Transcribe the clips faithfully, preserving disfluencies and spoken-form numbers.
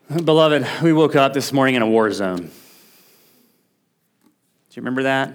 Beloved, we woke up this morning in a war zone. Do you remember that?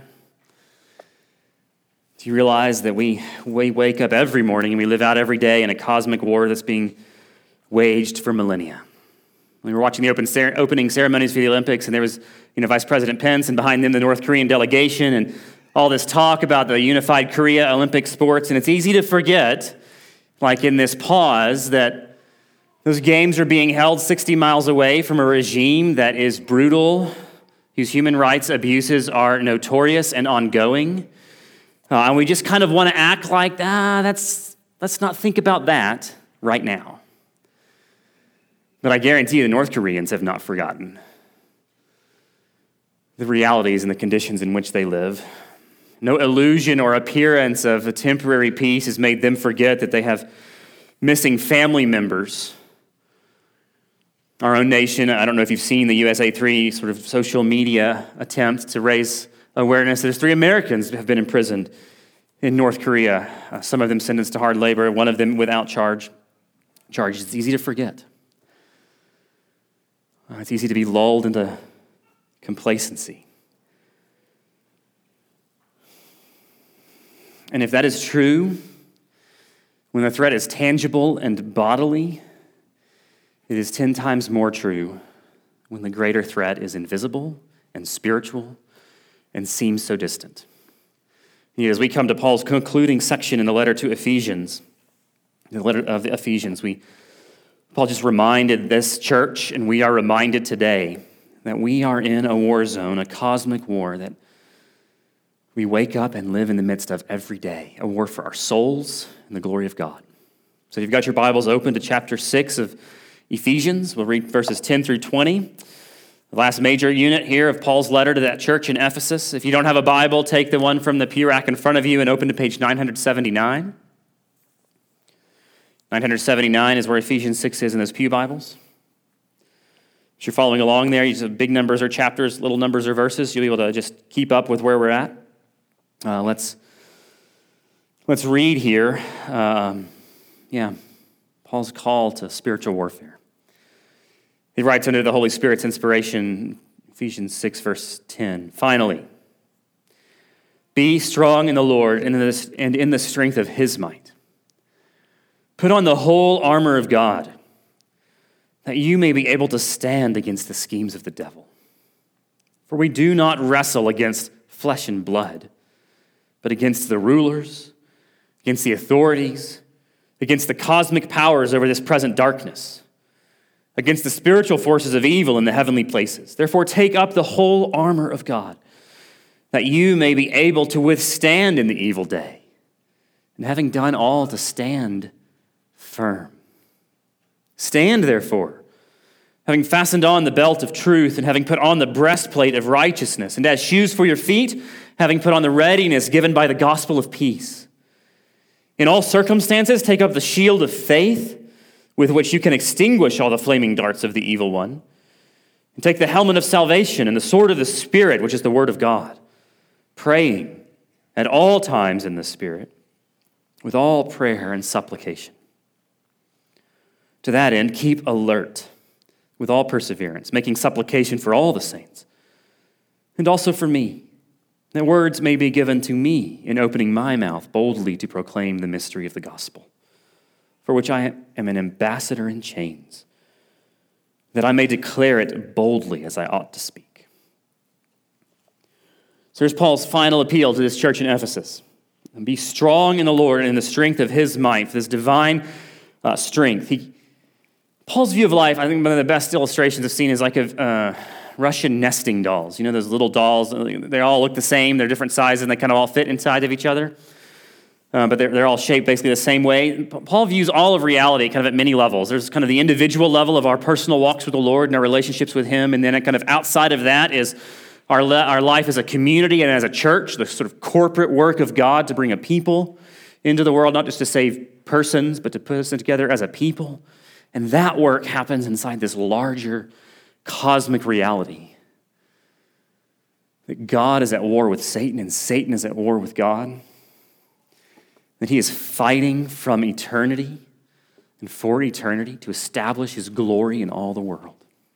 Do you realize that we, we wake up every morning and we live out every day in a cosmic war that's being waged for millennia? We were watching the open cer- opening ceremonies for the Olympics, and there was, you know, Vice President Pence, and behind them the North Korean delegation, and all this talk about the unified Korea Olympic sports. And it's easy to forget, like in this pause, that those games are being held sixty miles away from a regime that is brutal, whose human rights abuses are notorious and ongoing. Uh, and we just kind of want to act like, ah, that's let's not think about that right now. But I guarantee you the North Koreans have not forgotten the realities and the conditions in which they live. No illusion or appearance of a temporary peace has made them forget that they have missing family members. Our own nation, I don't know if you've seen the U S A three sort of social media attempt to raise awareness. There's three Americans that have been imprisoned in North Korea, uh, some of them sentenced to hard labor, one of them without charge. Charge. It's easy to forget. Uh, it's easy to be lulled into complacency. And if that is true, when the threat is tangible and bodily, it is ten times more true when the greater threat is invisible and spiritual and seems so distant. You know, as we come to Paul's concluding section in the letter to Ephesians, the letter of the Ephesians, we Paul just reminded this church, and we are reminded today, that we are in a war zone, a cosmic war that we wake up and live in the midst of every day, a war for our souls and the glory of God. So if you've got your Bibles open to chapter six of Ephesians, we'll read verses ten through twenty. The last major unit here of Paul's letter to that church in Ephesus. If you don't have a Bible, take the one from the pew rack in front of you and open to page nine seventy-nine. nine seventy-nine is where Ephesians six is in those pew Bibles. If you're following along there, you have big numbers or chapters, little numbers or verses. You'll be able to just keep up with where we're at. Uh, let's, let's read here. Um, yeah, Paul's call to spiritual warfare. He writes under the Holy Spirit's inspiration, Ephesians six, verse ten. Finally, be strong in the Lord and in the, and in the strength of his might. Put on the whole armor of God, that you may be able to stand against the schemes of the devil. For we do not wrestle against flesh and blood, but against the rulers, against the authorities, against the cosmic powers over this present darkness, against the spiritual forces of evil in the heavenly places. Therefore, take up the whole armor of God, that you may be able to withstand in the evil day, and having done all, to stand firm. Stand, therefore, having fastened on the belt of truth, and having put on the breastplate of righteousness, and as shoes for your feet, having put on the readiness given by the gospel of peace. In all circumstances, take up the shield of faith, with which you can extinguish all the flaming darts of the evil one. And take the helmet of salvation and the sword of the Spirit, which is the word of God, praying at all times in the Spirit, with all prayer and supplication. To that end, keep alert with all perseverance, making supplication for all the saints, and also for me, that words may be given to me in opening my mouth boldly to proclaim the mystery of the gospel, for which I am an ambassador in chains, that I may declare it boldly as I ought to speak. So here's Paul's final appeal to this church in Ephesus. And be strong in the Lord and in the strength of his might, this divine uh, strength. He, Paul's view of life, I think one of the best illustrations I've seen is like a uh, Russian nesting dolls. You know, those little dolls, they all look the same, they're different sizes, and they kind of all fit inside of each other. Uh, but they're, they're all shaped basically the same way. Paul views all of reality kind of at many levels. There's kind of the individual level of our personal walks with the Lord and our relationships with him, and then kind of outside of that is our, le- our life as a community and as a church, the sort of corporate work of God to bring a people into the world, not just to save persons, but to put us together as a people. And that work happens inside this larger cosmic reality. That God is at war with Satan and Satan is at war with God. That he is fighting from eternity and for eternity to establish his glory in all the world.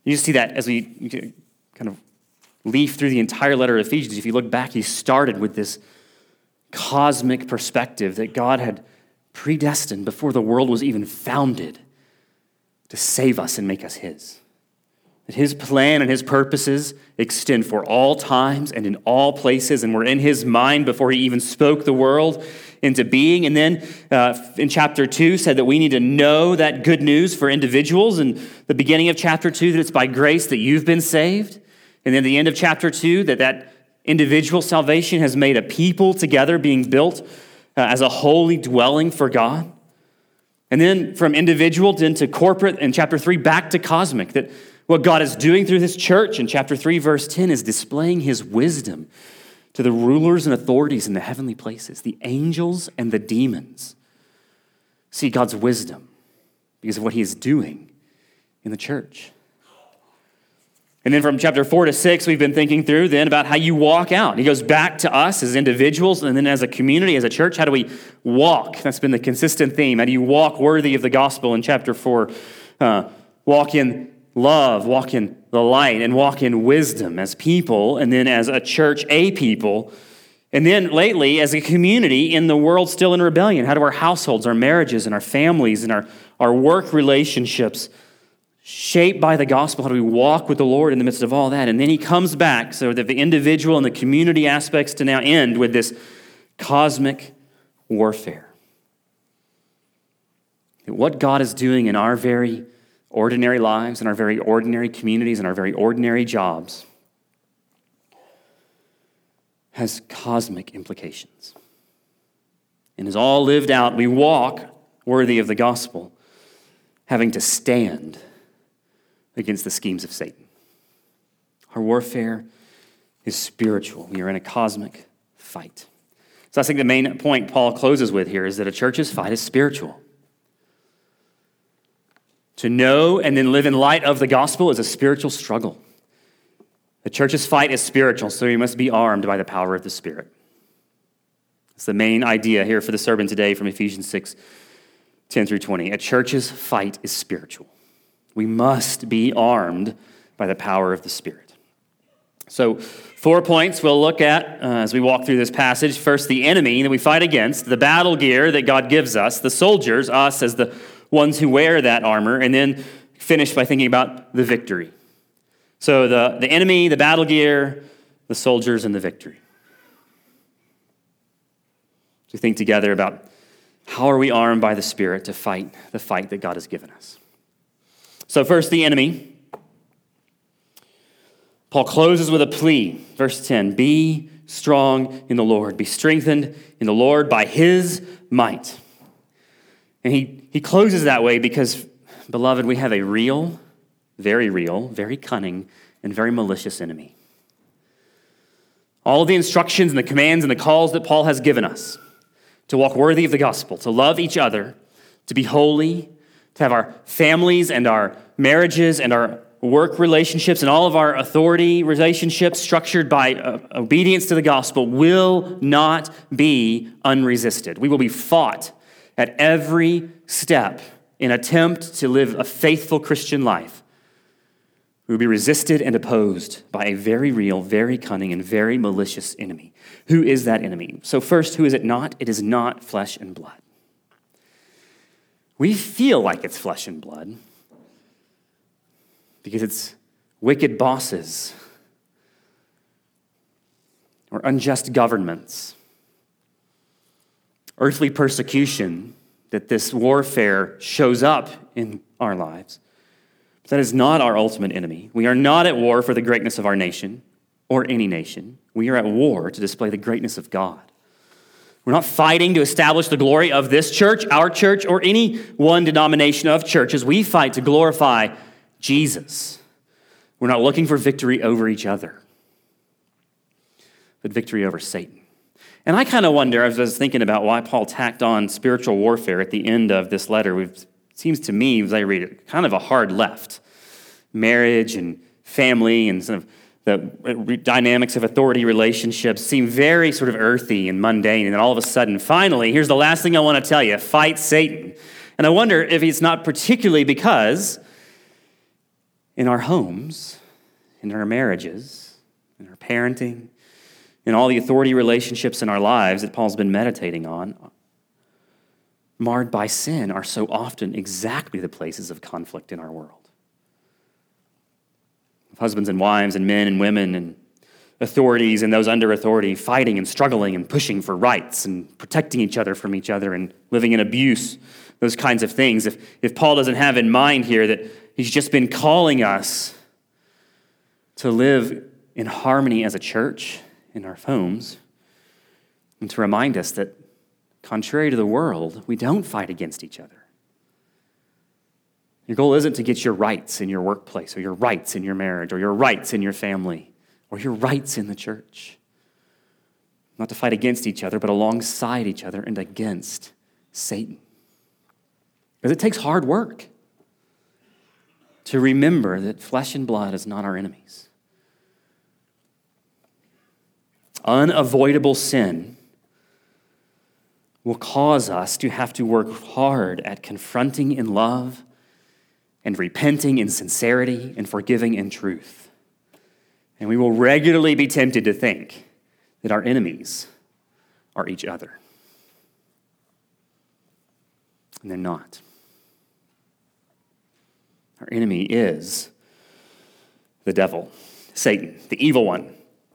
You just see that as we kind of leaf through the entire letter of Ephesians. If you look back, he started with this cosmic perspective that God had predestined before the world was even founded to save us and make us his. That his plan and his purposes extend for all times and in all places, and were in his mind before he even spoke the world into being. And then uh, in chapter two said that we need to know that good news for individuals. And the beginning of chapter two, that it's by grace that you've been saved. And then the end of chapter two, that that individual salvation has made a people together being built uh, as a holy dwelling for God. And then from individual into corporate in chapter three, back to cosmic, that what God is doing through this church in chapter three, verse ten, is displaying his wisdom to the rulers and authorities in the heavenly places, the angels and the demons. See God's wisdom because of what he is doing in the church. And then from chapter four to six, we've been thinking through then about how you walk out. He goes back to us as individuals, and then as a community, as a church, how do we walk? That's been the consistent theme. How do you walk worthy of the gospel in chapter four? Uh, walk in love, walk in the light, and walk in wisdom as people, and then as a church, a people. And then lately, as a community in the world still in rebellion, how do our households, our marriages, and our families, and our, our work relationships shaped by the gospel? How do we walk with the Lord in the midst of all that? And then he comes back so that the individual and the community aspects to now end with this cosmic warfare. What God is doing in our very ordinary lives, in our very ordinary communities, in our very ordinary jobs has cosmic implications. And is all lived out, we walk worthy of the gospel, having to stand against the schemes of Satan. Our warfare is spiritual. We are in a cosmic fight. So I think the main point Paul closes with here is that a church's fight is spiritual. To know and then live in light of the gospel is a spiritual struggle. The church's fight is spiritual, so we must be armed by the power of the Spirit. That's the main idea here for the sermon today from Ephesians six, ten through twenty. A church's fight is spiritual. We must be armed by the power of the Spirit. So four points we'll look at uh, as we walk through this passage. First, the enemy that we fight against, the battle gear that God gives us, the soldiers, us as the ones who wear that armor, and then finish by thinking about the victory. So the, the enemy, the battle gear, the soldiers, and the victory. So think together about how are we armed by the Spirit to fight the fight that God has given us. So first, the enemy. Paul closes with a plea. Verse ten, be strong in the Lord. Be strengthened in the Lord by his might. And he, he closes that way because, beloved, we have a real, very real, very cunning, and very malicious enemy. All of the instructions and the commands and the calls that Paul has given us to walk worthy of the gospel, to love each other, to be holy, to have our families and our marriages and our work relationships and all of our authority relationships structured by uh, obedience to the gospel will not be unresisted. We will be fought at every step in attempt to live a faithful Christian life. We will be resisted and opposed by a very real, very cunning, and very malicious enemy. Who is that enemy? So first, who is it not? It is not flesh and blood. We feel like it's flesh and blood because it's wicked bosses or unjust governments, earthly persecution, that this warfare shows up in our lives. But that is not our ultimate enemy. We are not at war for the greatness of our nation or any nation. We are at war to display the greatness of God. We're not fighting to establish the glory of this church, our church, or any one denomination of churches. We fight to glorify Jesus. We're not looking for victory over each other, but victory over Satan. And I kind of wonder, as I was thinking about why Paul tacked on spiritual warfare at the end of this letter, it seems to me, as I read it, kind of a hard left. Marriage and family and sort of the dynamics of authority relationships seem very sort of earthy and mundane. And then all of a sudden, finally, here's the last thing I want to tell you, fight Satan. And I wonder if it's not particularly because in our homes, in our marriages, in our parenting, in all the authority relationships in our lives that Paul's been meditating on, marred by sin, are so often exactly the places of conflict in our world. Husbands and wives and men and women and authorities and those under authority fighting and struggling and pushing for rights and protecting each other from each other and living in abuse, those kinds of things. If, if Paul doesn't have in mind here that he's just been calling us to live in harmony as a church in our homes, and to remind us that, contrary to the world, we don't fight against each other. Your goal isn't to get your rights in your workplace, or your rights in your marriage, or your rights in your family, or your rights in the church. Not to fight against each other, but alongside each other and against Satan. Because it takes hard work to remember that flesh and blood is not our enemies. Unavoidable sin will cause us to have to work hard at confronting in love and repenting in sincerity and forgiving in truth. And we will regularly be tempted to think that our enemies are each other. And they're not. Our enemy is the devil, Satan, the evil one.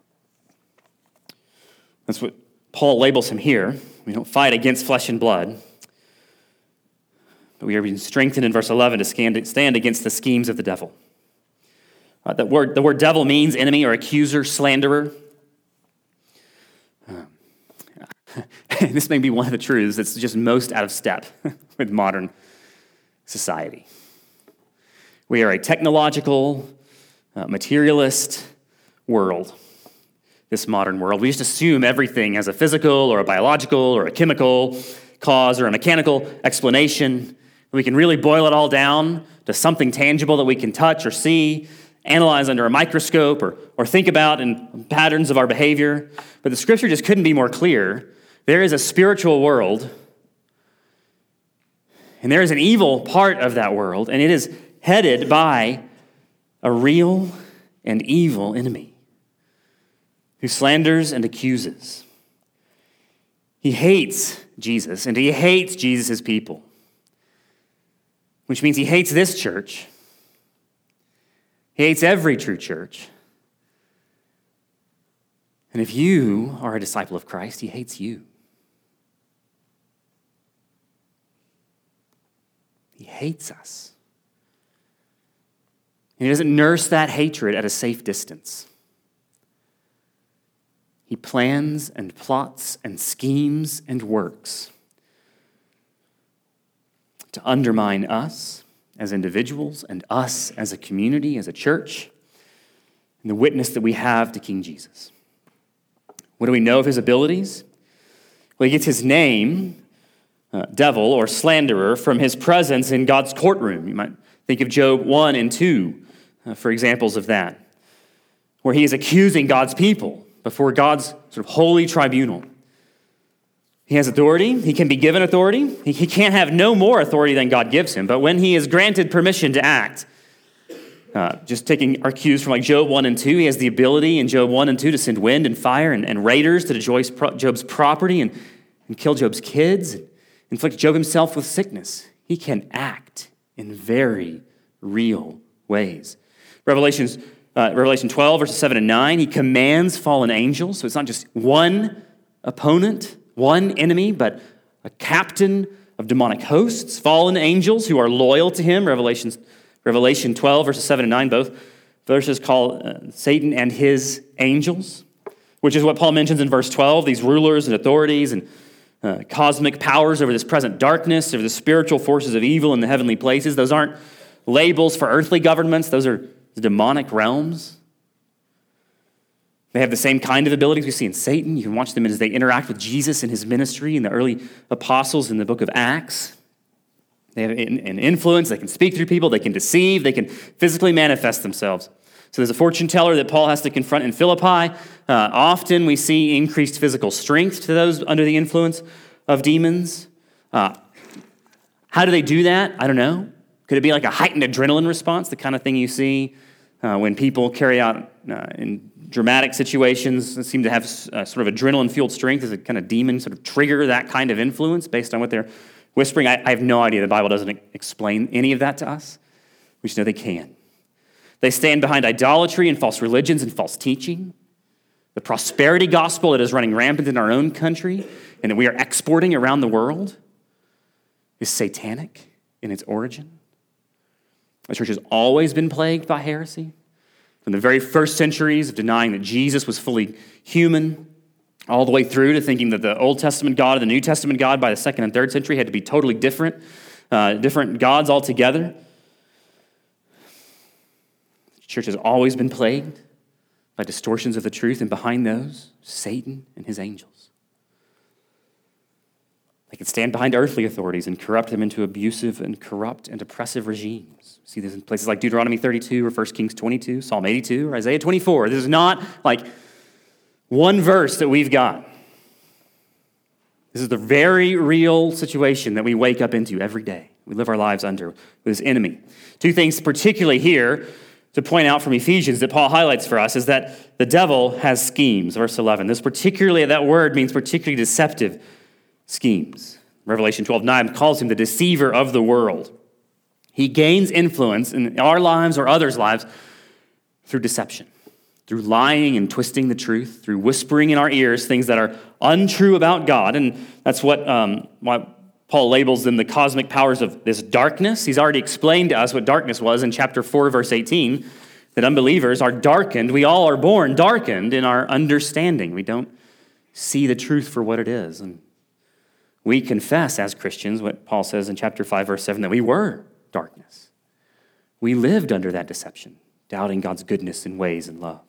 That's what Paul labels him here. We don't fight against flesh and blood, but we are being strengthened in verse eleven to stand against the schemes of the devil. Uh, the, word, the word devil means enemy or accuser, slanderer. Um, this may be one of the truths that's just most out of step with modern society. We are a technological, uh, materialist world. This modern world. We just assume everything has a physical or a biological or a chemical cause or a mechanical explanation. We can really boil it all down to something tangible that we can touch or see, analyze under a microscope, or, or think about in patterns of our behavior. But the scripture just couldn't be more clear. There is a spiritual world, and there is an evil part of that world, and it is headed by a real and evil enemy who slanders and accuses. He hates Jesus, and he hates Jesus' people, which means he hates this church. He hates every true church. And if you are a disciple of Christ, he hates you. He hates us. And he doesn't nurse that hatred at a safe distance. He plans and plots and schemes and works to undermine us as individuals and us as a community, as a church, and the witness that we have to King Jesus. What do we know of his abilities? Well, he gets his name, uh, devil or slanderer, from his presence in God's courtroom. You might think of Job one and two uh, for examples of that, where he is accusing God's people before God's sort of holy tribunal. He has authority. He can be given authority. He, he can't have no more authority than God gives him. But when he is granted permission to act, uh, just taking our cues from like Job one and two, he has the ability in Job one and two to send wind and fire and, and raiders to destroy Job's property and, and kill Job's kids, and inflict Job himself with sickness. He can act in very real ways. Revelations Uh, Revelation twelve, verses seven and nine, he commands fallen angels. So it's not just one opponent, one enemy, but a captain of demonic hosts, fallen angels who are loyal to him. Revelation, Revelation twelve, verses seven and nine, both verses call uh, Satan and his angels, which is what Paul mentions in verse twelve, these rulers and authorities and uh, cosmic powers over this present darkness, over the spiritual forces of evil in the heavenly places. Those aren't labels for earthly governments. Those are the demonic realms. They have the same kind of abilities we see in Satan. You can watch them as they interact with Jesus in his ministry and the early apostles in the book of Acts. They have an influence. They can speak through people. They can deceive. They can physically manifest themselves. So there's a fortune teller that Paul has to confront in Philippi. Uh, often we see increased physical strength to those under the influence of demons. Uh, how do they do that? I don't know. Could it be like a heightened adrenaline response, the kind of thing you see uh, when people carry out uh, in dramatic situations that seem to have uh, sort of adrenaline-fueled strength? Does a kind of demon sort of trigger that kind of influence based on what they're whispering? I, I have no idea. The Bible doesn't explain any of that to us. We just know they can. They stand behind idolatry and false religions and false teaching. The prosperity gospel that is running rampant in our own country and that we are exporting around the world is satanic in its origin. The church has always been plagued by heresy. From the very first centuries of denying that Jesus was fully human, all the way through to thinking that the Old Testament God and the New Testament God by the second and third century had to be totally different, uh, different gods altogether. The church has always been plagued by distortions of the truth, and behind those, Satan and his angels. They can stand behind earthly authorities and corrupt them into abusive and corrupt and oppressive regimes. See this in places like Deuteronomy thirty-two or First Kings twenty-two, Psalm eighty-two, or Isaiah twenty-four. This is not like one verse that we've got. This is the very real situation that we wake up into every day. We live our lives under with this enemy. Two things particularly here to point out from Ephesians that Paul highlights for us is that the devil has schemes, verse eleven. This particularly, that word means particularly deceptive schemes. Revelation twelve nine calls him the deceiver of the world. He gains influence in our lives or others' lives through deception, through lying and twisting the truth, through whispering in our ears things that are untrue about God. And that's what um, why Paul labels them the cosmic powers of this darkness. He's already explained to us what darkness was in chapter four, verse eighteen, that unbelievers are darkened. We all are born darkened in our understanding. We don't see the truth for what it is. And we confess as Christians what Paul says in chapter five, verse seven, that we were darkness. We lived under that deception, doubting God's goodness and ways and love.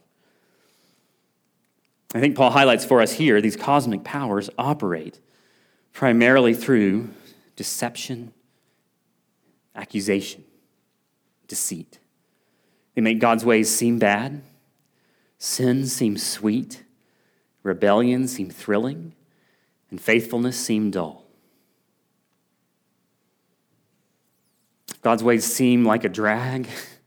I think Paul highlights for us here these cosmic powers operate primarily through deception, accusation, deceit. They make God's ways seem bad, sin seem sweet, rebellion seem thrilling, and faithfulness seem dull. If God's ways seem like a drag,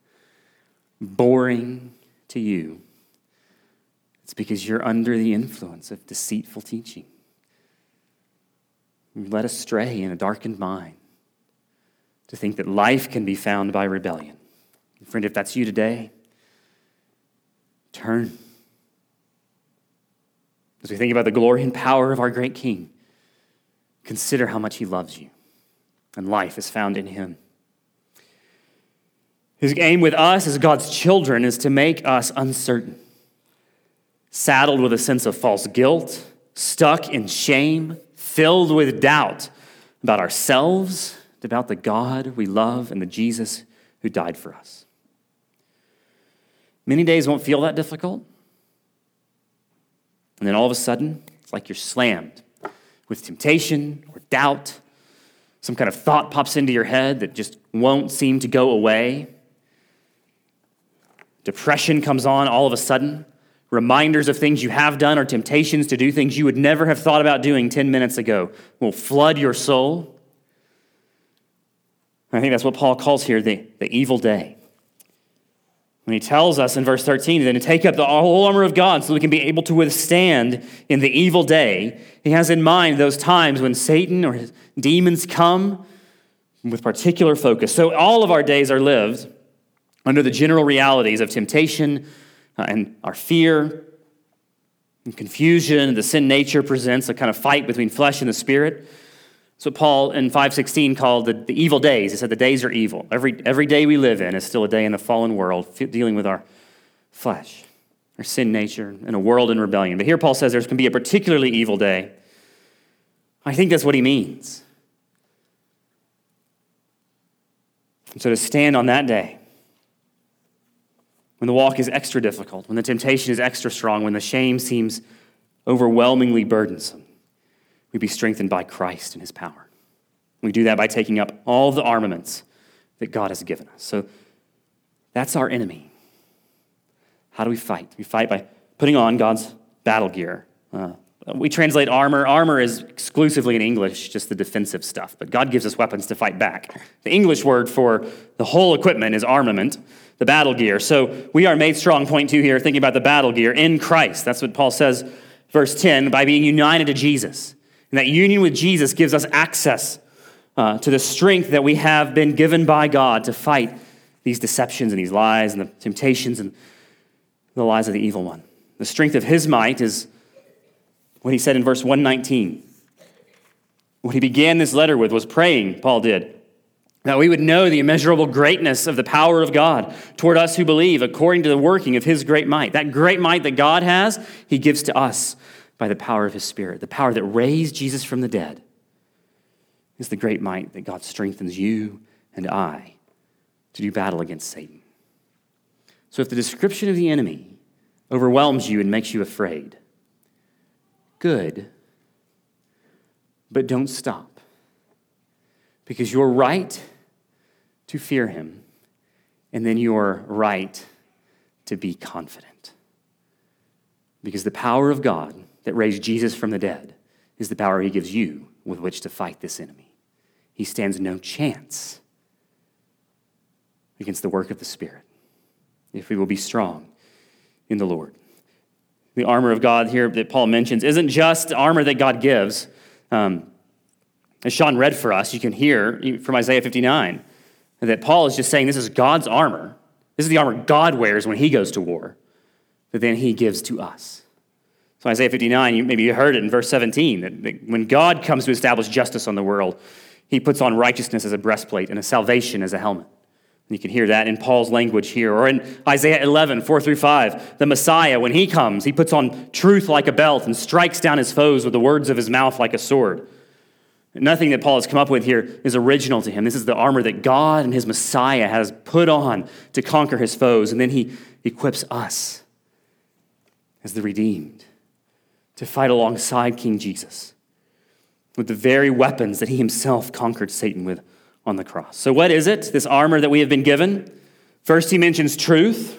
boring to you, it's because you're under the influence of deceitful teaching. You're led astray in a darkened mind to think that life can be found by rebellion. And friend, if that's you today, turn. As we think about the glory and power of our great King, consider how much he loves you, and life is found in him. His aim with us as God's children is to make us uncertain, saddled with a sense of false guilt, stuck in shame, filled with doubt about ourselves, about the God we love, and the Jesus who died for us. Many days won't feel that difficult. And then all of a sudden, it's like you're slammed with temptation or doubt. Some kind of thought pops into your head that just won't seem to go away. Depression comes on all of a sudden. Reminders of things you have done or temptations to do things you would never have thought about doing ten minutes ago will flood your soul. I think that's what Paul calls here the, the evil day. When he tells us in verse thirteen, then to take up the whole armor of God so we can be able to withstand in the evil day, he has in mind those times when Satan or his demons come with particular focus. So all of our days are lived under the general realities of temptation uh, and our fear and confusion. The sin nature presents a kind of fight between flesh and the spirit. That's what Paul in five sixteen called the, the evil days. He said the days are evil. Every, every day we live in is still a day in a fallen world dealing with our flesh, our sin nature, and a world in rebellion. But here Paul says there's going to be a particularly evil day. I think that's what he means. And so to stand on that day, when the walk is extra difficult, when the temptation is extra strong, when the shame seems overwhelmingly burdensome, we be strengthened by Christ and his power. We do that by taking up all the armaments that God has given us. So that's our enemy. How do we fight? We fight by putting on God's battle gear, uh, We translate armor. Armor is exclusively in English, just the defensive stuff. But God gives us weapons to fight back. The English word for the whole equipment is armament, the battle gear. So we are made strong, point two here, thinking about the battle gear in Christ. That's what Paul says, verse ten, by being united to Jesus. And that union with Jesus gives us access uh, to the strength that we have been given by God to fight these deceptions and these lies and the temptations and the lies of the evil one. The strength of his might is what he said in verse one nineteen. What he began this letter with was praying, Paul did, that we would know the immeasurable greatness of the power of God toward us who believe, according to the working of his great might. That great might that God has, he gives to us by the power of his Spirit. The power that raised Jesus from the dead is the great might that God strengthens you and I to do battle against Satan. So if the description of the enemy overwhelms you and makes you afraid, good, but don't stop. Because you're right to fear him, and then you're right to be confident. Because the power of God that raised Jesus from the dead is the power he gives you with which to fight this enemy. He stands no chance against the work of the Spirit if we will be strong in the Lord. The armor of God here that Paul mentions isn't just armor that God gives. Um, as Sean read for us, you can hear from Isaiah fifty-nine that Paul is just saying this is God's armor. This is the armor God wears when he goes to war, that then he gives to us. So Isaiah fifty-nine, you, maybe you heard it in verse seventeen, that, that when God comes to establish justice on the world, he puts on righteousness as a breastplate and a salvation as a helmet. You can hear that in Paul's language here. Or in Isaiah eleven, four through five, the Messiah, when he comes, he puts on truth like a belt and strikes down his foes with the words of his mouth like a sword. Nothing that Paul has come up with here is original to him. This is the armor that God and his Messiah has put on to conquer his foes. And then he equips us as the redeemed to fight alongside King Jesus with the very weapons that he himself conquered Satan with on the cross. So what is it, this armor that we have been given? First, he mentions truth.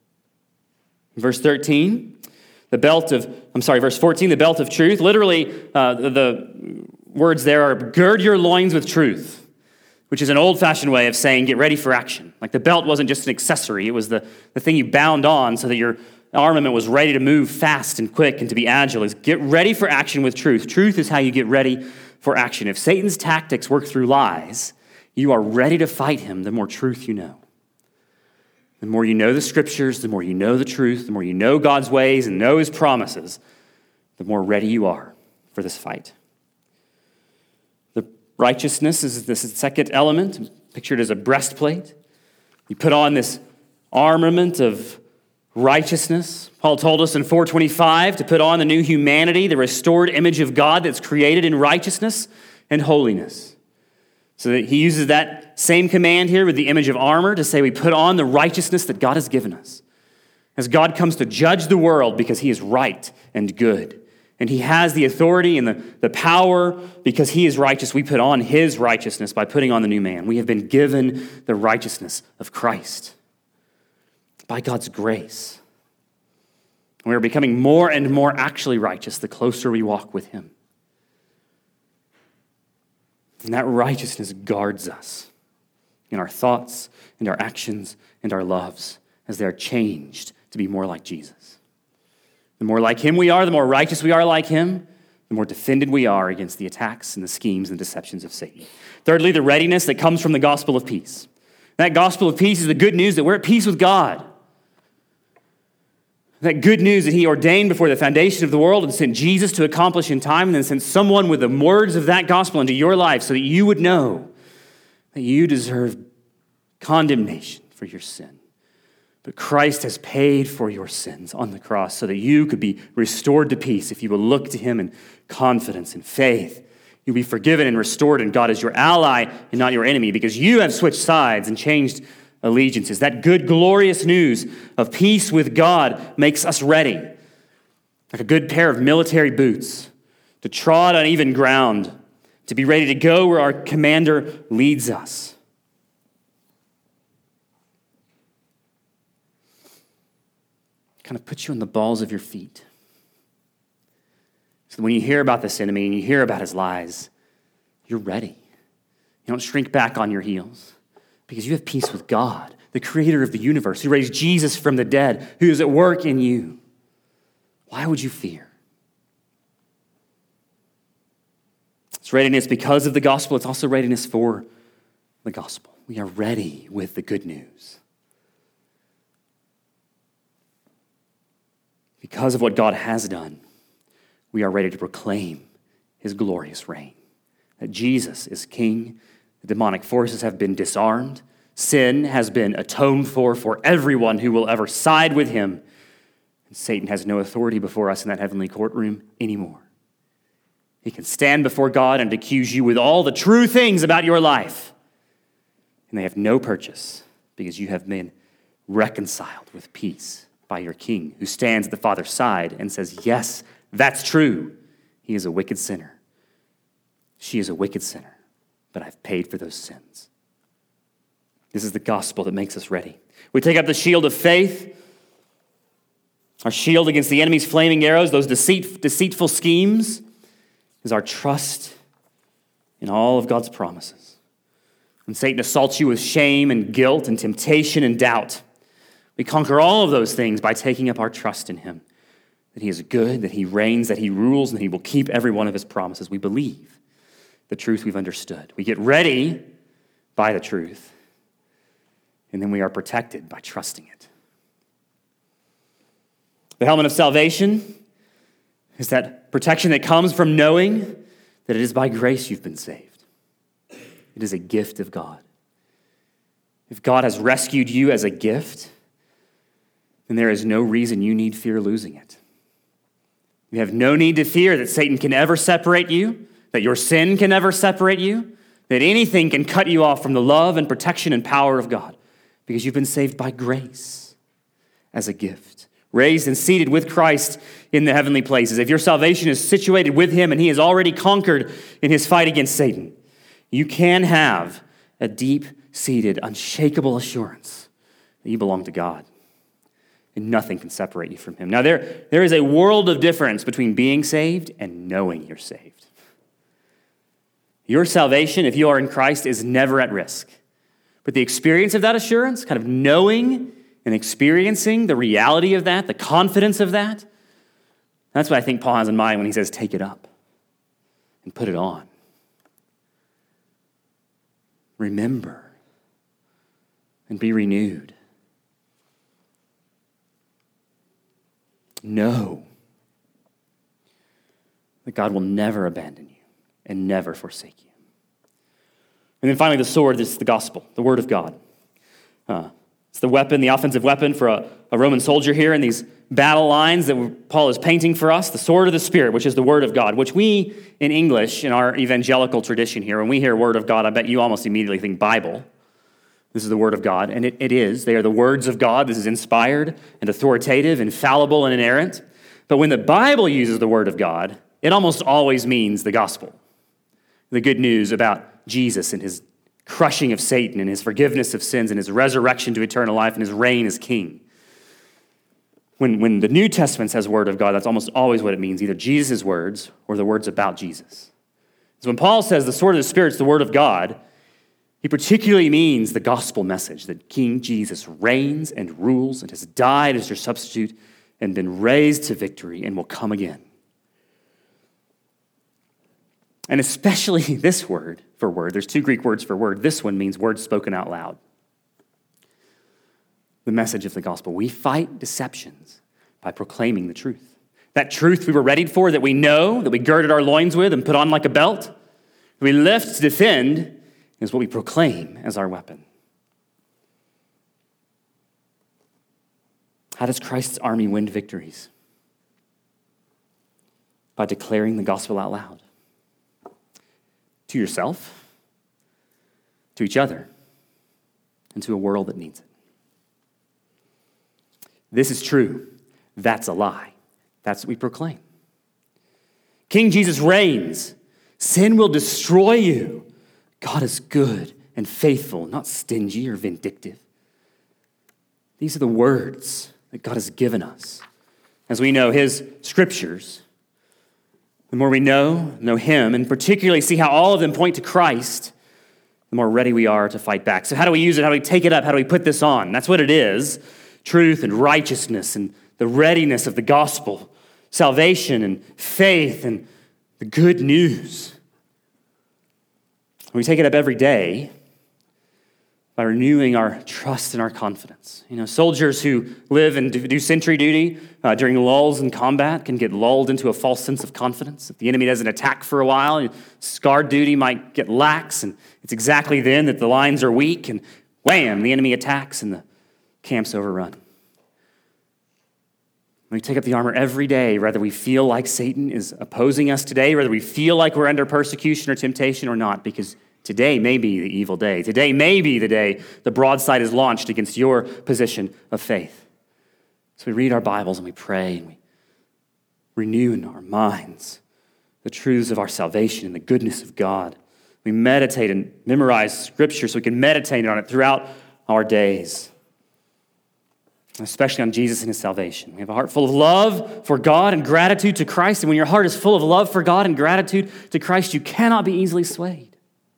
Verse thirteen, the belt of, I'm sorry, verse fourteen, the belt of truth. Literally, uh, the, the words there are gird your loins with truth, which is an old-fashioned way of saying get ready for action. Like the belt wasn't just an accessory. It was the, the thing you bound on so that your armament was ready to move fast and quick and to be agile. Is get ready for action with truth. Truth is how you get ready for action. If Satan's tactics work through lies, you are ready to fight him the more truth you know. The more you know the scriptures, the more you know the truth, the more you know God's ways and know his promises, the more ready you are for this fight. The righteousness is this second element, pictured as a breastplate. You put on this armament of righteousness. Paul told us in four twenty-five to put on the new humanity, the restored image of God that's created in righteousness and holiness. So that he uses that same command here with the image of armor to say we put on the righteousness that God has given us. As God comes to judge the world because he is right and good. And he has the authority and the, the power because he is righteous. We put on his righteousness by putting on the new man. We have been given the righteousness of Christ by God's grace. We are becoming more and more actually righteous the closer we walk with him. And that righteousness guards us in our thoughts and our actions and our loves as they are changed to be more like Jesus. The more like him we are, the more righteous we are like him, the more defended we are against the attacks and the schemes and deceptions of Satan. Thirdly, the readiness that comes from the gospel of peace. That gospel of peace is the good news that we're at peace with God. That good news that he ordained before the foundation of the world and sent Jesus to accomplish in time, and then sent someone with the words of that gospel into your life so that you would know that you deserve condemnation for your sin. But Christ has paid for your sins on the cross so that you could be restored to peace if you will look to him in confidence and faith. You'll be forgiven and restored, and God is your ally and not your enemy because you have switched sides and changed allegiances. That good, glorious news of peace with God makes us ready, like a good pair of military boots, to trod on even ground, to be ready to go where our commander leads us. Kind of puts you on the balls of your feet So that when you hear about this enemy and you hear about his lies, you're ready. You don't shrink back on your heels because you have peace with God, the creator of the universe, who raised Jesus from the dead, who is at work in you. Why would you fear? It's readiness because of the gospel. It's also readiness for the gospel. We are ready with the good news. Because of what God has done, we are ready to proclaim his glorious reign. That Jesus is king, the demonic forces have been disarmed, sin has been atoned for for everyone who will ever side with him, and Satan has no authority before us in that heavenly courtroom anymore. He can stand before God and accuse you with all the true things about your life, and they have no purchase because you have been reconciled with peace by your king, who stands at the Father's side and says, yes, that's true. He is a wicked sinner. She is a wicked sinner, but I've paid for those sins. This is the gospel that makes us ready. We take up the shield of faith, our shield against the enemy's flaming arrows, those deceit, deceitful schemes, is our trust in all of God's promises. When Satan assaults you with shame and guilt and temptation and doubt, we conquer all of those things by taking up our trust in him, that he is good, that he reigns, that he rules, and that he will keep every one of his promises. We believe the truth we've understood. We get ready by the truth, and then we are protected by trusting it. The helmet of salvation is that protection that comes from knowing that it is by grace you've been saved. It is a gift of God. If God has rescued you as a gift, then there is no reason you need fear losing it. You have no need to fear that Satan can ever separate you, that your sin can ever separate you, that anything can cut you off from the love and protection and power of God, because you've been saved by grace as a gift, raised and seated with Christ in the heavenly places. If your salvation is situated with him and he has already conquered in his fight against Satan, you can have a deep-seated, unshakable assurance that you belong to God. And nothing can separate you from him. Now, there, there is a world of difference between being saved and knowing you're saved. Your salvation, if you are in Christ, is never at risk. But the experience of that assurance, kind of knowing and experiencing the reality of that, the confidence of that, that's what I think Paul has in mind when he says, take it up and put it on. Remember and be renewed. Know that God will never abandon you and never forsake you. And then finally, the sword is the gospel, the word of God. Uh, it's the weapon, the offensive weapon for a, a Roman soldier here in these battle lines that Paul is painting for us, the sword of the Spirit, which is the word of God, which we in English, in our evangelical tradition here, when we hear word of God, I bet you almost immediately think Bible. This is the word of God, and it, it is. They are the words of God. This is inspired and authoritative, infallible and inerrant. But when the Bible uses the word of God, it almost always means the gospel, the good news about Jesus and his crushing of Satan and his forgiveness of sins and his resurrection to eternal life and his reign as king. When, when the New Testament says word of God, that's almost always what it means, either Jesus' words or the words about Jesus. So when Paul says the sword of the Spirit is the word of God, he particularly means the gospel message that King Jesus reigns and rules and has died as your substitute and been raised to victory and will come again. And especially this word for word, there's two Greek words for word. This one means words spoken out loud. The message of the gospel. We fight deceptions by proclaiming the truth. That truth we were readied for, that we know, that we girded our loins with and put on like a belt, that we lift to defend, is what we proclaim as our weapon. How does Christ's army win victories? By declaring the gospel out loud. To yourself, to each other, and to a world that needs it. This is true. That's a lie. That's what we proclaim. King Jesus reigns. Sin will destroy you. God is good and faithful, not stingy or vindictive. These are the words that God has given us. As we know, his scriptures The more we know, know him, and particularly see how all of them point to Christ, the more ready we are to fight back. So how do we use it? How do we take it up? How do we put this on? That's what it is. Truth and righteousness and the readiness of the gospel, salvation and faith and the good news. We take it up every day by renewing our trust and our confidence. You know, soldiers who live and do sentry duty uh, during lulls in combat can get lulled into a false sense of confidence. If the enemy doesn't attack for a while, guard duty might get lax, and it's exactly then that the lines are weak, and wham, the enemy attacks and the camp's overrun. We take up the armor every day, whether we feel like Satan is opposing us today, whether we feel like we're under persecution or temptation or not, because today may be the evil day. Today may be the day the broadside is launched against your position of faith. So we read our Bibles and we pray and we renew in our minds the truths of our salvation and the goodness of God. We meditate and memorize Scripture so we can meditate on it throughout our days, especially on Jesus and his salvation. We have a heart full of love for God and gratitude to Christ. And when your heart is full of love for God and gratitude to Christ, you cannot be easily swayed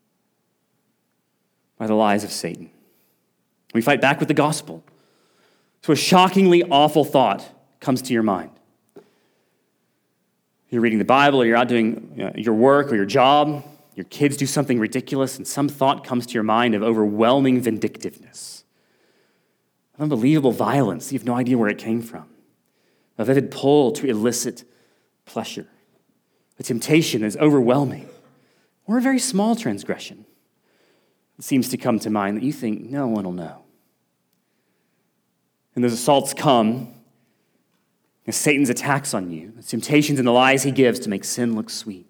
by the lies of Satan. We fight back with the gospel. So a shockingly awful thought comes to your mind. You're reading the Bible, or you're out doing your work or your job, your kids do something ridiculous, and some thought comes to your mind of overwhelming vindictiveness, of unbelievable violence. You have no idea where it came from, a vivid pull to illicit pleasure, a temptation that is overwhelming, or a very small transgression. It seems to come to mind that you think, no one will know. And those assaults come as Satan's attacks on you, the temptations and the lies he gives to make sin look sweet.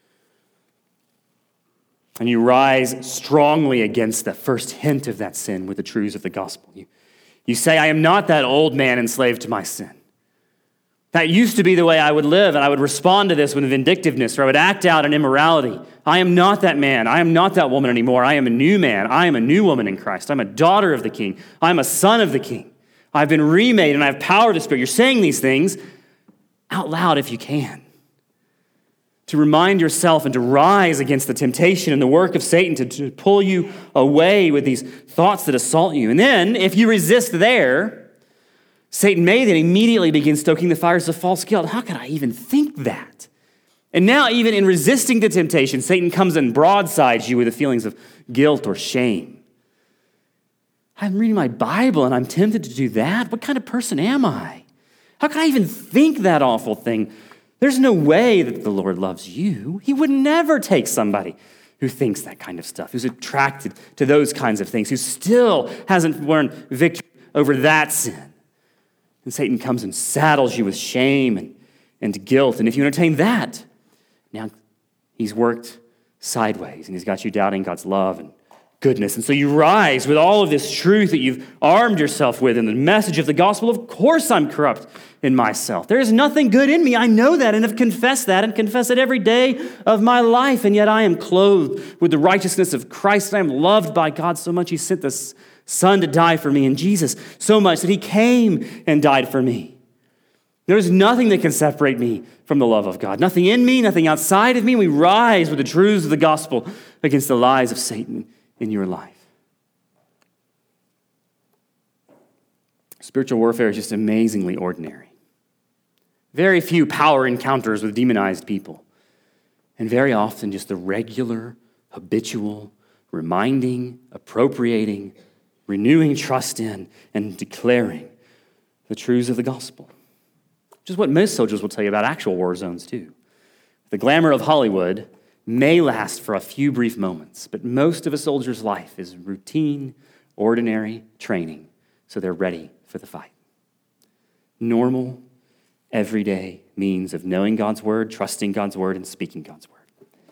And you rise strongly against the first hint of that sin with the truths of the gospel. You, you say, I am not that old man enslaved to my sin. That used to be the way I would live, and I would respond to this with vindictiveness, or I would act out in immorality. I am not that man. I am not that woman anymore. I am a new man. I am a new woman in Christ. I'm a daughter of the King. I'm a son of the King. I've been remade, and I have power of the Spirit. You're saying these things out loud if you can, to remind yourself and to rise against the temptation and the work of Satan to, to pull you away with these thoughts that assault you. And then, if you resist there, Satan may then immediately begin stoking the fires of false guilt. How could I even think that? And now, even in resisting the temptation, Satan comes and broadsides you with the feelings of guilt or shame. I'm reading my Bible and I'm tempted to do that? What kind of person am I? How can I even think that awful thing? There's no way that the Lord loves you. He would never take somebody who thinks that kind of stuff, who's attracted to those kinds of things, who still hasn't learned victory over that sin. And Satan comes and saddles you with shame and, and guilt. And if you entertain that, now he's worked sideways and he's got you doubting God's love and goodness. And so you rise with all of this truth that you've armed yourself with in the message of the gospel. Of course I'm corrupt in myself. There is nothing good in me. I know that and have confessed that and confess it every day of my life. And yet I am clothed with the righteousness of Christ. I am loved by God so much he sent this Son to die for me, and Jesus so much that he came and died for me. There is nothing that can separate me from the love of God. Nothing in me, nothing outside of me. We rise with the truths of the gospel against the lies of Satan in your life. Spiritual warfare is just amazingly ordinary. Very few power encounters with demonized people, and very often just the regular, habitual, reminding, appropriating, renewing trust in, and declaring the truths of the gospel. Which is what most soldiers will tell you about actual war zones too. The glamour of Hollywood may last for a few brief moments, but most of a soldier's life is routine, ordinary training, so they're ready for the fight. Normal, everyday means of knowing God's word, trusting God's word, and speaking God's word.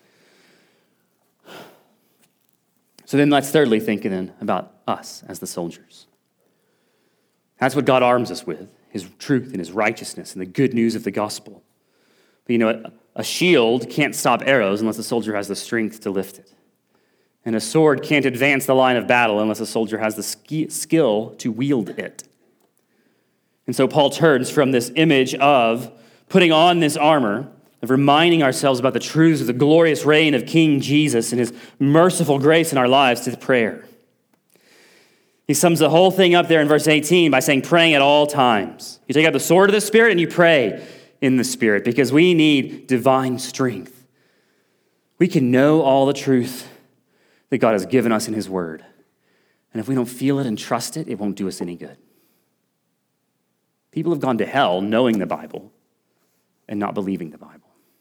So then let's thirdly think then about us as the soldiers. That's what God arms us with, his truth and his righteousness and the good news of the gospel. But you know, a shield can't stop arrows unless the soldier has the strength to lift it. And a sword can't advance the line of battle unless a soldier has the sk- skill to wield it. And so Paul turns from this image of putting on this armor of reminding ourselves about the truths of the glorious reign of King Jesus and his merciful grace in our lives to prayer. He sums the whole thing up there in verse eighteen by saying praying at all times. You take out the sword of the Spirit and you pray in the Spirit because we need divine strength. We can know all the truth that God has given us in his word. And if we don't feel it and trust it, it won't do us any good. People have gone to hell knowing the Bible and not believing the Bible.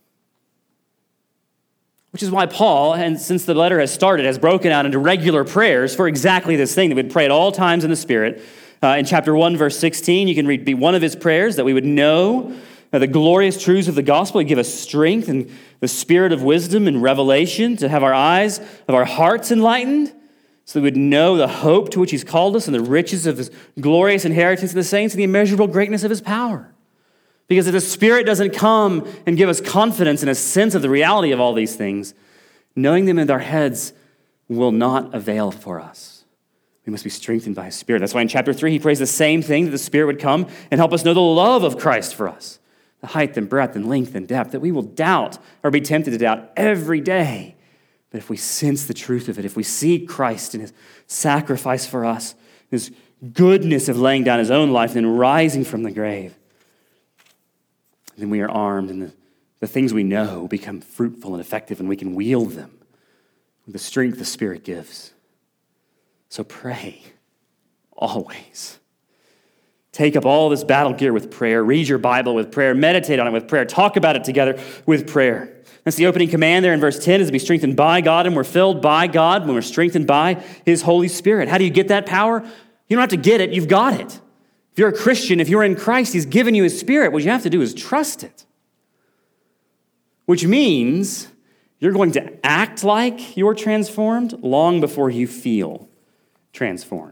Which is why Paul, and since the letter has started, has broken out into regular prayers for exactly this thing, that we'd pray at all times in the Spirit. Uh, in chapter one, verse sixteen, you can read be one of his prayers, that we would know uh, the glorious truths of the gospel. He'd give us strength and the spirit of wisdom and revelation to have our eyes of our hearts enlightened, so that we would know the hope to which he's called us and the riches of his glorious inheritance in the saints and the immeasurable greatness of his power. Because if the Spirit doesn't come and give us confidence and a sense of the reality of all these things, knowing them in our heads will not avail for us. We must be strengthened by his Spirit. That's why in chapter three, he prays the same thing, that the Spirit would come and help us know the love of Christ for us, the height and breadth and length and depth, that we will doubt or be tempted to doubt every day. But if we sense the truth of it, if we see Christ and his sacrifice for us, his goodness of laying down his own life and then rising from the grave, then we are armed, and the, the things we know become fruitful and effective, and we can wield them with the strength the Spirit gives. So pray always. Take up all this battle gear with prayer. Read your Bible with prayer. Meditate on it with prayer. Talk about it together with prayer. That's the opening command there in verse ten, is to be strengthened by God, and we're filled by God when we're strengthened by his Holy Spirit. How do you get that power? You don't have to get it. You've got it. If you're a Christian, if you're in Christ, he's given you his Spirit. What you have to do is trust it. Which means you're going to act like you're transformed long before you feel transformed.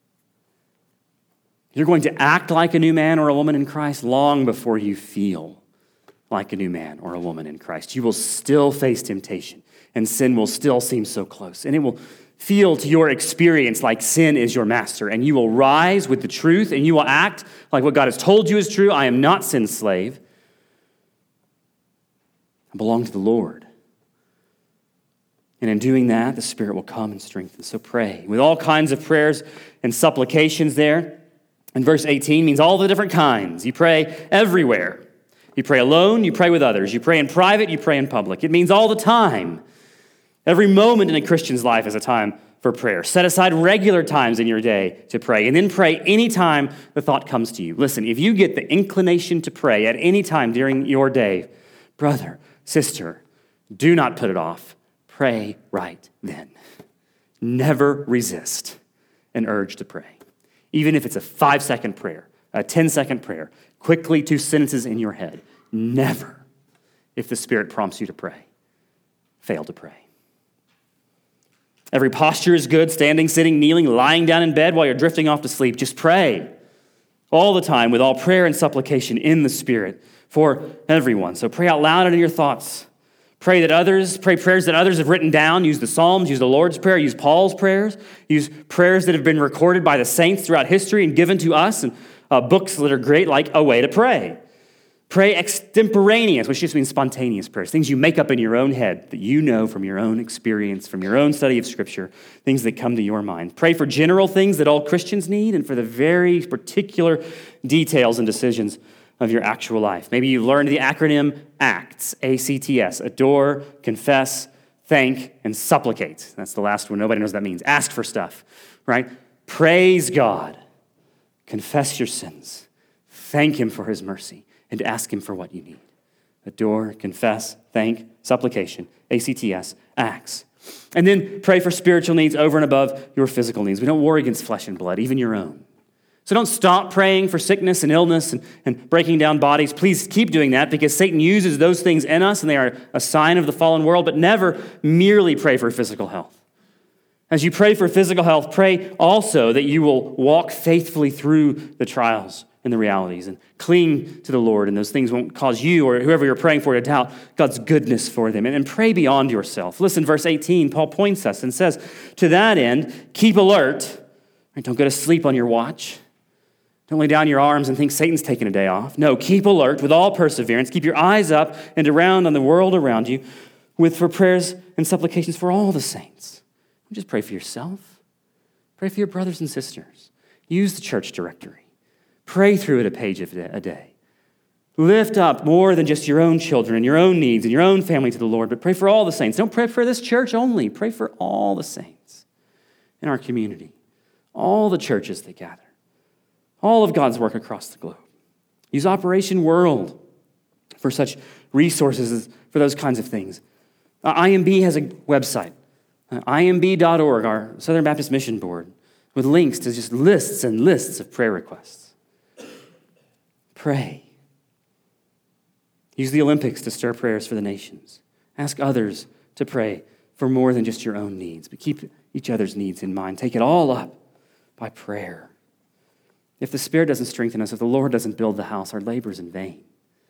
You're going to act like a new man or a woman in Christ long before you feel like a new man or a woman in Christ. You will still face temptation, and sin will still seem so close, and it will feel to your experience like sin is your master, and you will rise with the truth, and you will act like what God has told you is true. I am not sin's slave. I belong to the Lord. And in doing that, the Spirit will come and strengthen. So pray with all kinds of prayers and supplications there. And verse eighteen means all the different kinds. You pray everywhere. You pray alone, you pray with others. You pray in private, you pray in public. It means all the time. Every moment in a Christian's life is a time for prayer. Set aside regular times in your day to pray, and then pray anytime the thought comes to you. Listen, if you get the inclination to pray at any time during your day, brother, sister, do not put it off. Pray right then. Never resist an urge to pray. Even if it's a five-second prayer, a ten-second prayer, quickly two sentences in your head. Never, if the Spirit prompts you to pray, fail to pray. Every posture is good, standing, sitting, kneeling, lying down in bed while you're drifting off to sleep. Just pray all the time with all prayer and supplication in the Spirit for everyone. So pray out loud in your thoughts. Pray that others, pray prayers that others have written down. Use the Psalms, use the Lord's Prayer, use Paul's prayers, use prayers that have been recorded by the saints throughout history and given to us, and uh, books that are great, like A Way to Pray. Pray extemporaneous, which just means spontaneous prayers, things you make up in your own head that you know from your own experience, from your own study of Scripture, things that come to your mind. Pray for general things that all Christians need and for the very particular details and decisions of your actual life. Maybe you learned the acronym ACTS, A C T S, adore, confess, thank, and supplicate. That's the last one. Nobody knows what that means. Ask for stuff, right? Praise God. Confess your sins. Thank him for his mercy. And ask him for what you need. Adore, confess, thank, supplication, A C T S, acts. And then pray for spiritual needs over and above your physical needs. We don't war against flesh and blood, even your own. So don't stop praying for sickness and illness and, and breaking down bodies. Please keep doing that, because Satan uses those things in us and they are a sign of the fallen world, but never merely pray for physical health. As you pray for physical health, pray also that you will walk faithfully through the trials and the realities and cling to the Lord, and those things won't cause you or whoever you're praying for to doubt God's goodness for them. And, and pray beyond yourself. Listen, verse eighteen, Paul points us and says, to that end, keep alert. Right, don't go to sleep on your watch. Don't lay down your arms and think Satan's taking a day off. No, keep alert with all perseverance. Keep your eyes up and around on the world around you with for prayers and supplications for all the saints. Don't just pray for yourself. Pray for your brothers and sisters. Use the church directory. Pray through it a page a day. Lift up more than just your own children and your own needs and your own family to the Lord, but pray for all the saints. Don't pray for this church only. Pray for all the saints in our community, all the churches that gather. All of God's work across the globe. Use Operation World for such resources, for those kinds of things. Uh, I M B has a website, uh, I M B dot org, our Southern Baptist Mission Board, with links to just lists and lists of prayer requests. Pray. Use the Olympics to stir prayers for the nations. Ask others to pray for more than just your own needs, but keep each other's needs in mind. Take it all up by prayer. If the Spirit doesn't strengthen us, if the Lord doesn't build the house, our labor is in vain.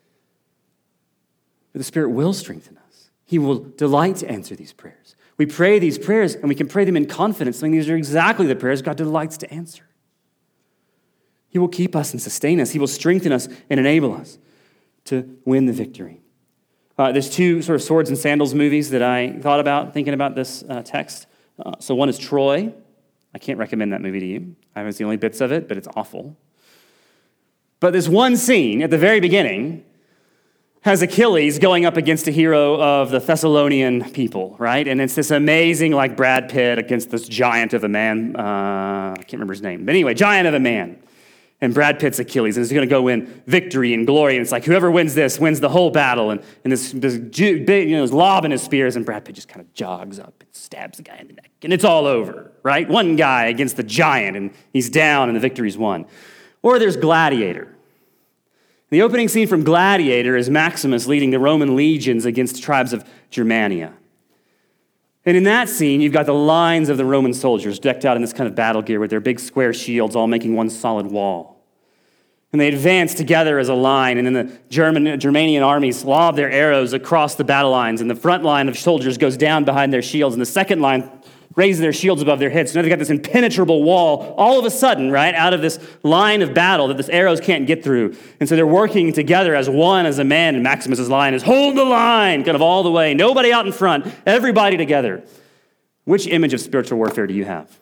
But the Spirit will strengthen us. He will delight to answer these prayers. We pray these prayers, and we can pray them in confidence, knowing these are exactly the prayers God delights to answer. He will keep us and sustain us. He will strengthen us and enable us to win the victory. Uh, there's two sort of swords and sandals movies that I thought about thinking about this uh, text. Uh, so one is Troy. I can't recommend that movie to you. I haven't seen the only bits of it, but it's awful. But there's one scene at the very beginning has Achilles going up against a hero of the Thessalonian people, right? And it's this amazing, like Brad Pitt against this giant of a man. Uh, I can't remember his name. But anyway, giant of a man. And Brad Pitt's Achilles, and he's going to go win victory and glory. And it's like whoever wins this wins the whole battle. And, and this, this big, you know, this lobbing his spears, and Brad Pitt just kind of jogs up and stabs the guy in the neck. And it's all over, right? One guy against the giant, and he's down, and the victory's won. Or there's Gladiator. The opening scene from Gladiator is Maximus leading the Roman legions against the tribes of Germania. And in that scene, you've got the lines of the Roman soldiers decked out in this kind of battle gear with their big square shields all making one solid wall. And they advance together as a line, and then the German, Germanian armies lob their arrows across the battle lines, and the front line of soldiers goes down behind their shields, and the second line raises their shields above their heads. So now they've got this impenetrable wall all of a sudden, right, out of this line of battle that the arrows can't get through. And so they're working together as one, as a man, and Maximus's line is, hold the line, kind of all the way. Nobody out in front, everybody together. Which image of spiritual warfare do you have?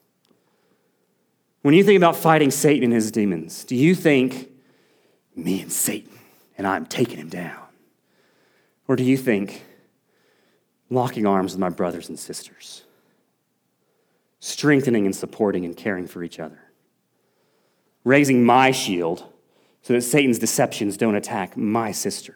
When you think about fighting Satan and his demons, do you think, me and Satan, and I'm taking him down? Or do you think, locking arms with my brothers and sisters, strengthening and supporting and caring for each other, raising my shield so that Satan's deceptions don't attack my sister,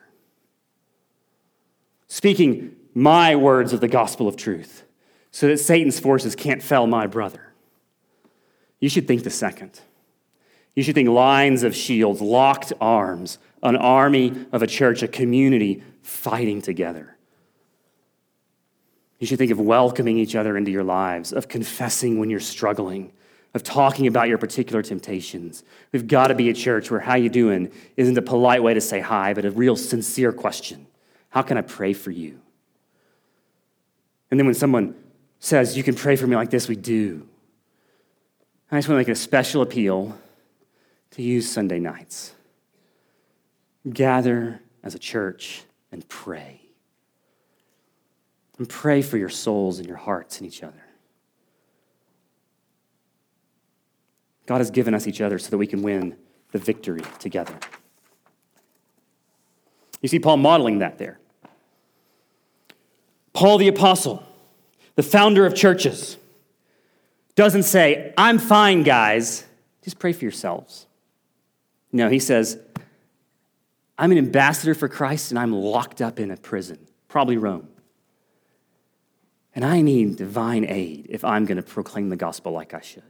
speaking my words of the gospel of truth so that Satan's forces can't fell my brother? You should think the second. You should think lines of shields, locked arms, an army of a church, a community fighting together. You should think of welcoming each other into your lives, of confessing when you're struggling, of talking about your particular temptations. We've got to be a church where how you doing isn't a polite way to say hi, but a real sincere question. How can I pray for you? And then when someone says, you can pray for me like this, we do. I just want to make a special appeal to use Sunday nights. Gather as a church and pray. And pray for your souls and your hearts and each other. God has given us each other so that we can win the victory together. You see Paul modeling that there. Paul the apostle, the founder of churches, doesn't say, I'm fine, guys. Just pray for yourselves. No, he says, I'm an ambassador for Christ and I'm locked up in a prison, probably Rome. And I need divine aid if I'm going to proclaim the gospel like I should.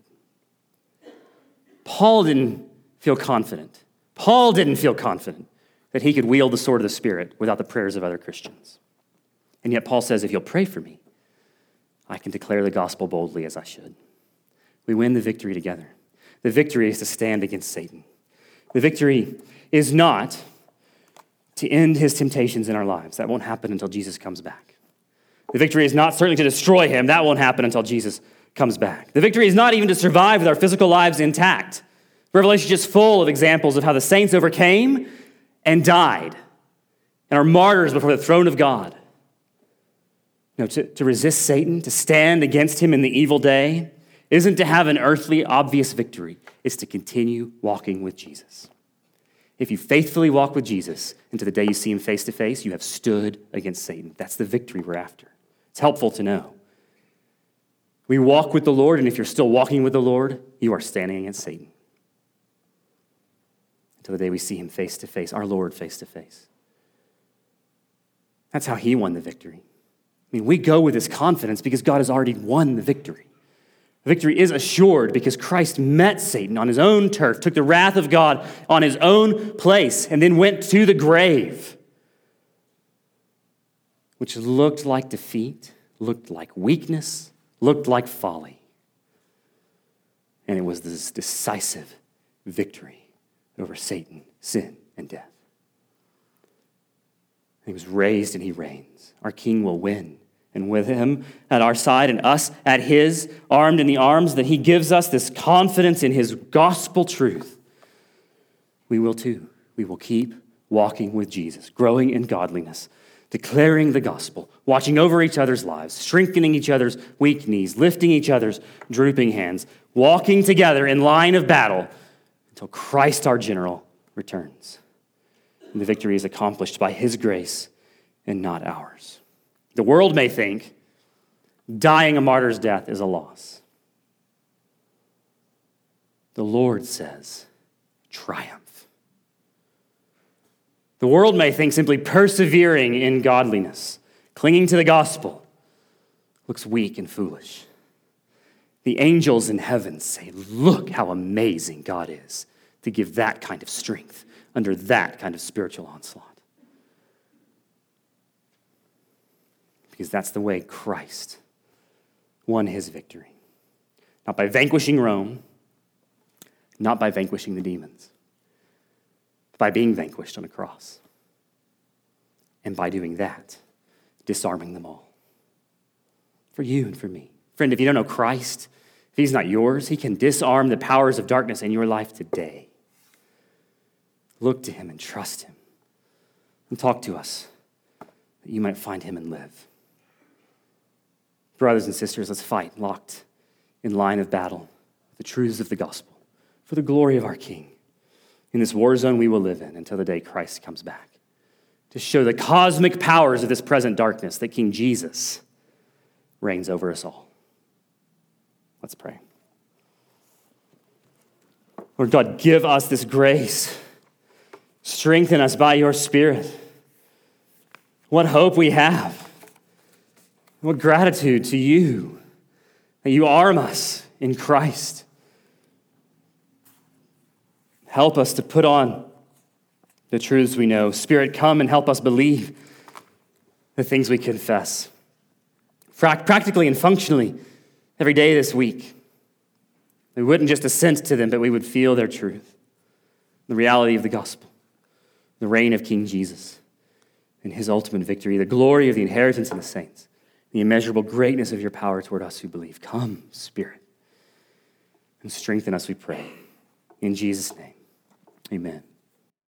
Paul didn't feel confident. Paul didn't feel confident that he could wield the sword of the Spirit without the prayers of other Christians. And yet Paul says, if you'll pray for me, I can declare the gospel boldly as I should. We win the victory together. The victory is to stand against Satan. The victory is not to end his temptations in our lives. That won't happen until Jesus comes back. The victory is not certainly to destroy him. That won't happen until Jesus comes back. The victory is not even to survive with our physical lives intact. Revelation is just full of examples of how the saints overcame and died and are martyrs before the throne of God. You know, to, to resist Satan, to stand against him in the evil day, isn't to have an earthly, obvious victory. It's to continue walking with Jesus. If you faithfully walk with Jesus into the day you see him face to face, you have stood against Satan. That's the victory we're after. It's helpful to know. We walk with the Lord, and if you're still walking with the Lord, you are standing against Satan. Until the day we see him face to face, our Lord face to face. That's how he won the victory. I mean, we go with this confidence because God has already won the victory. The victory is assured because Christ met Satan on his own turf, took the wrath of God on his own place, and then went to the grave, which looked like defeat, looked like weakness, looked like folly. And it was this decisive victory over Satan, sin, and death. He was raised and he reigns. Our King will win. And with him at our side and us at his, armed in the arms that he gives us, this confidence in his gospel truth, we will too. We will keep walking with Jesus, growing in godliness, declaring the gospel, watching over each other's lives, strengthening each other's weak knees, lifting each other's drooping hands, walking together in line of battle until Christ our general returns. And the victory is accomplished by his grace and not ours. The world may think dying a martyr's death is a loss. The Lord says triumph. The world may think simply persevering in godliness, clinging to the gospel, looks weak and foolish. The angels in heaven say, look how amazing God is to give that kind of strength under that kind of spiritual onslaught. Because that's the way Christ won his victory. Not by vanquishing Rome, not by vanquishing the demons, but by being vanquished on a cross. And by doing that, disarming them all. For you and for me. Friend, if you don't know Christ, if he's not yours, he can disarm the powers of darkness in your life today. Look to him and trust him. And talk to us that you might find him and live. Brothers and sisters, let's fight locked in line of battle with the truths of the gospel for the glory of our King in this war zone we will live in until the day Christ comes back to show the cosmic powers of this present darkness that King Jesus reigns over us all. Let's pray. Lord God, give us this grace. Strengthen us by your Spirit. What hope we have. What gratitude to you that you arm us in Christ. Help us to put on the truths we know. Spirit, come and help us believe the things we confess. Practically and functionally every day this week. We wouldn't just assent to them, but we would feel their truth. The reality of the gospel. The reign of King Jesus and his ultimate victory. The glory of the inheritance of the saints. The immeasurable greatness of your power toward us who believe. Come, Spirit, and strengthen us, we pray. In Jesus' name, amen.